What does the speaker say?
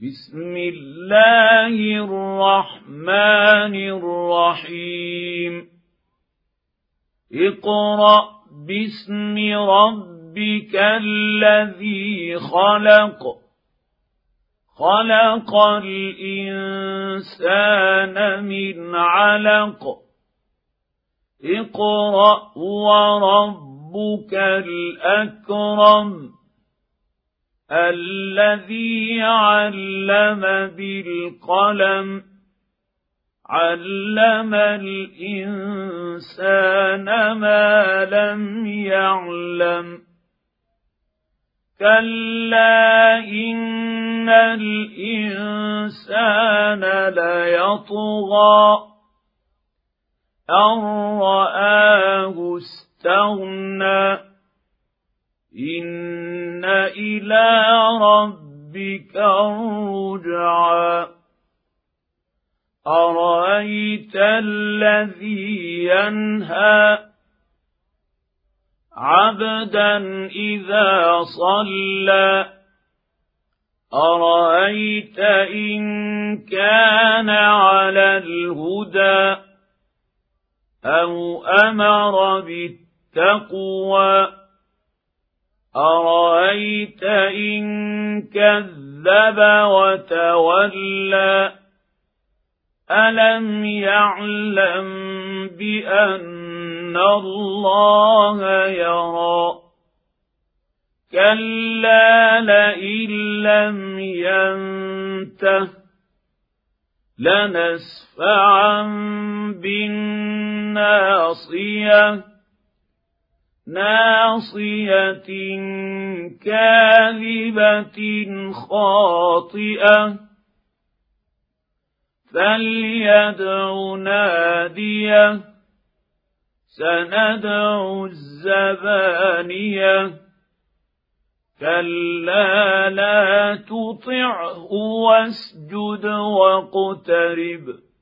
بسم الله الرحمن الرحيم اقرأ باسم ربك الذي خلق خلق الإنسان من علق اقرأ وربك الأكرم الذي علم بالقلم علم الإنسان ما لم يعلم كلا إن الإنسان ليطغى أن رآه استغنى إن إلى ربك الرجعى أرأيت الذي ينهى عبدا إذا صلى أرأيت إن كان على الهدى أو أمر بالتقوى أرأيت إن كذب وتولى ألم يعلم بأن الله يرى كلا لئن لم ينته لنسفعا بالناصية ناصية كاذبة خاطئة فليدع ناديه سندع الزبانية كلا لا تطعه واسجد واقترب